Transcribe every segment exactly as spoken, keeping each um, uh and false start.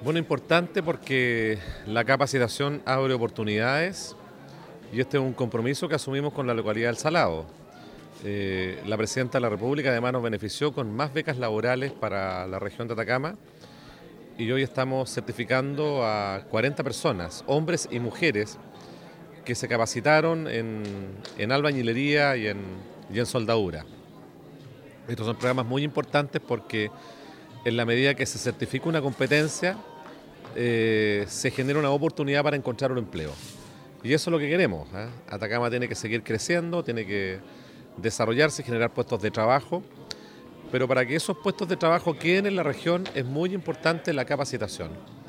Bueno, importante porque la capacitación abre oportunidades y este es un compromiso que asumimos con la localidad del Salado. Eh, la Presidenta de la República además nos benefició con más becas laborales para la región de Atacama y hoy estamos certificando a cuarenta personas, hombres y mujeres, que se capacitaron en, en albañilería y en, y en soldadura. Estos son programas muy importantes porque en la medida que se certifica una competencia, eh, se genera una oportunidad para encontrar un empleo. Y eso es lo que queremos, ¿eh? Atacama tiene que seguir creciendo, tiene que desarrollarse y generar puestos de trabajo, pero para que esos puestos de trabajo queden en la región es muy importante la capacitación.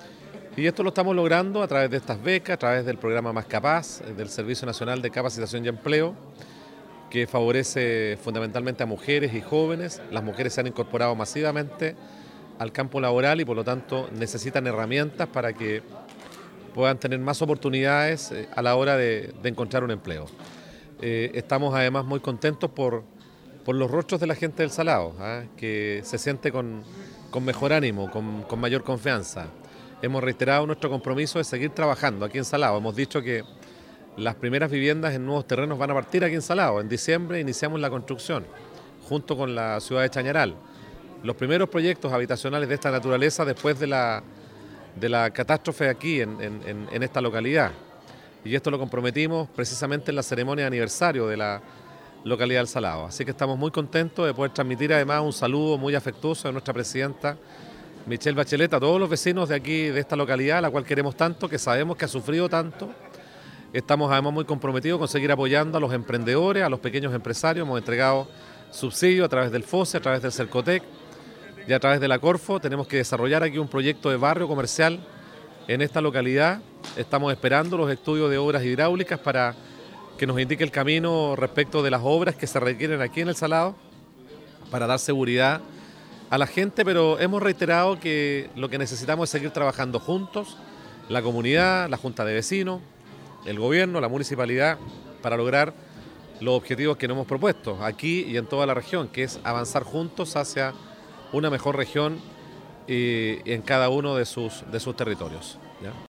Y esto lo estamos logrando a través de estas becas, a través del programa Más Capaz, del Servicio Nacional de Capacitación y Empleo, que favorece fundamentalmente a mujeres y jóvenes. Las mujeres se han incorporado masivamente al campo laboral y por lo tanto necesitan herramientas para que puedan tener más oportunidades a la hora de, de encontrar un empleo. Eh, estamos además muy contentos por, por los rostros de la gente del Salado, ¿eh? que se siente con, con mejor ánimo, con, con mayor confianza. Hemos reiterado nuestro compromiso de seguir trabajando aquí en Salado. Hemos dicho que las primeras viviendas en nuevos terrenos van a partir aquí en Salado. En diciembre iniciamos la construcción, junto con la ciudad de Chañaral. Los primeros proyectos habitacionales de esta naturaleza después de la, de la catástrofe aquí en, en, en esta localidad. Y esto lo comprometimos precisamente en la ceremonia de aniversario de la localidad del Salado. Así que estamos muy contentos de poder transmitir además un saludo muy afectuoso de nuestra presidenta Michelle Bachelet a todos los vecinos de aquí, de esta localidad, a la cual queremos tanto, que sabemos que ha sufrido tanto. Estamos además muy comprometidos con seguir apoyando a los emprendedores, a los pequeños empresarios. Hemos entregado subsidios a través del FOSE, a través del Cercotec y a través de la Corfo. Tenemos que desarrollar aquí un proyecto de barrio comercial en esta localidad. Estamos esperando los estudios de obras hidráulicas para que nos indique el camino respecto de las obras que se requieren aquí en el Salado para dar seguridad a la gente, pero hemos reiterado que lo que necesitamos es seguir trabajando juntos, la comunidad, la junta de vecinos, el gobierno, la municipalidad, para lograr los objetivos que nos hemos propuesto aquí y en toda la región, que es avanzar juntos hacia una mejor región y en cada uno de sus, de sus territorios, ¿ya?